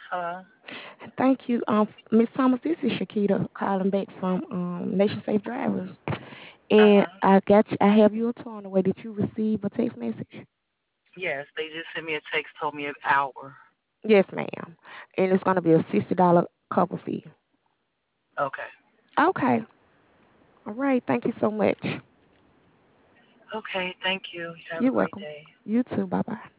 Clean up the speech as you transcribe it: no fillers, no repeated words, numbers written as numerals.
Hello. Thank you, Miss Thomas. This is Shakita calling back from Nation Safe Drivers, Uh and huh. I have you a tour on the way. Did you receive a text message? Yes, they just sent me a text, told me an hour. Yes, ma'am. And it's gonna be a $60 cover fee. Okay. Okay. All right. Thank you so much. Okay. Thank you. Have a You're great welcome. day. You too. Bye bye.